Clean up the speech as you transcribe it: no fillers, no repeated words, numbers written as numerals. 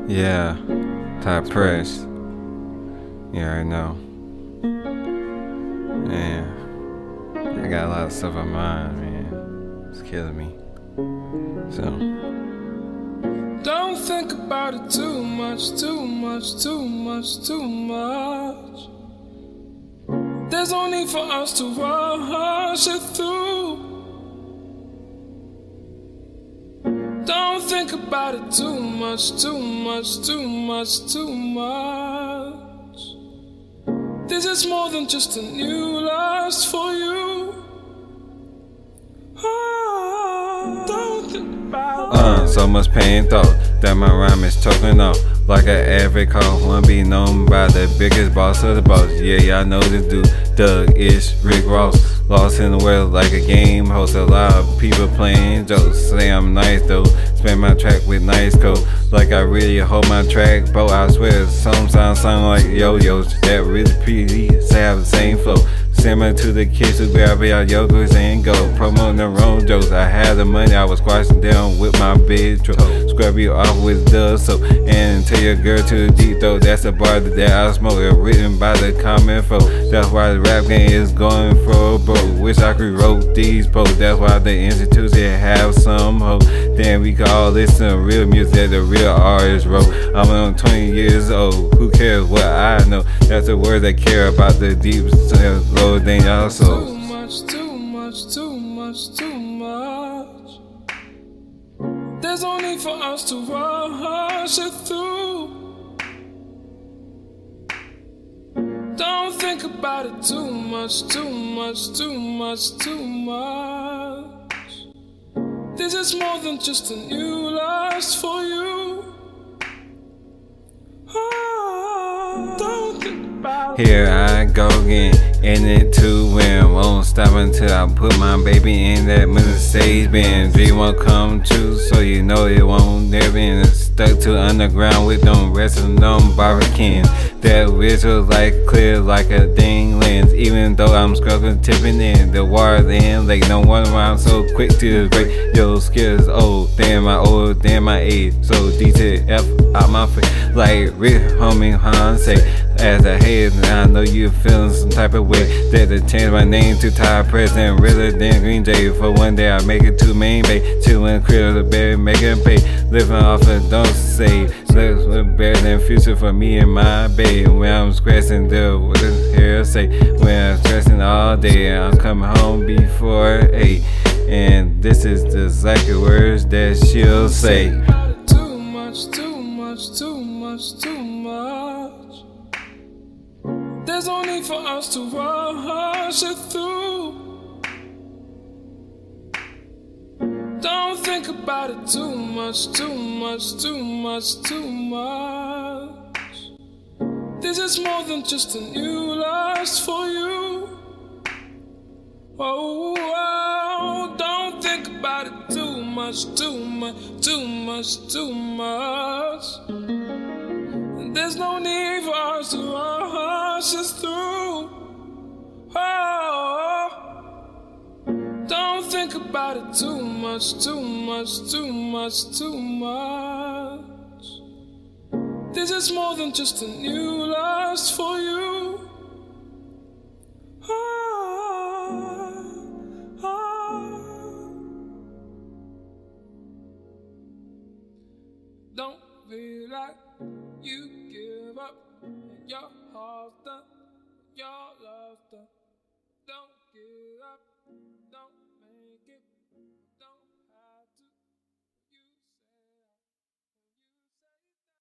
Yeah, Top Press. Yeah, I know. Man, I got a lot of stuff on mind, man. It's killing me. So, don't think about it too much, too much, too much, too much. There's no need for us to rush it through. Don't think about it too much, too much, too much, too much. This is more than just a new lust for you. Don't think about it. So much pain thought that my rhyme is choking off like an avid call. Wanna be known by the biggest boss of the boss. Yeah, y'all know this dude, Doug Ish, Rick Ross. Lost in the world like a game host. A lot of people playing jokes. Say I'm nice though. Spend my track with nice code. Like I really hold my track, bro. I swear some sound like yo-yos. That really pretty. Say I have the same flow. Similar to the kids who grab out yogurts and go promoting their own jokes. I had the money, I was squashing down with my big truck. Scrub you off with dust soap and tell your girl to the deep throat. That's the bar that I smoke. Written by the common folk. That's why the rap game is going for broke. Wish I could wrote these posts. That's why the institution have some hope. Then we can all listen to real music that the real artists wrote. I'm on 20 years old. Who cares what I know? That's the words that care about the deep low than y'all souls. Too much, too much, too much, too much. There's no need for us to rush it through. Don't think about it too much, too much, too much, too much. This is more than just a new lust for you. Don't think about it. Here I go again, in it to win. Won't stop until I put my baby in that Mercedes Benz. Dream won't come true, so you know it won't never end. Stuck to underground with them wrestling them barbecans. That visual like clear like a ding lens. Even though I'm struggling tipping in the water in lake. No wonder why I'm so quick to break. Your skills old, damn my old, damn my age. So DTF out my face like Rick homie Han say. As I head, I know you feeling some type of way. That to change my name to Top Press and realer than Green Jay. For one day I make it to Main Bay. Chillin' crib the baby, making pay. Living off of don't save. Looks better than future for me and my baby. When I'm scratching the what does hair say? When I'm stressing all day, I'm coming home before 8. And this is the exact words that she'll say. Too much, too much, too much, too much. There's no need for us to rush it through. Don't think about it too much, too much, too much, too much. This is more than just a new lust for you. Oh, don't think about it too much, too much, too much, too much. There's no need for us to rush this through. Oh, don't think about it too much, too much, too much, too much. This is more than just a new lust for you. Don't feel like you give up. Your heart's done, your love's done.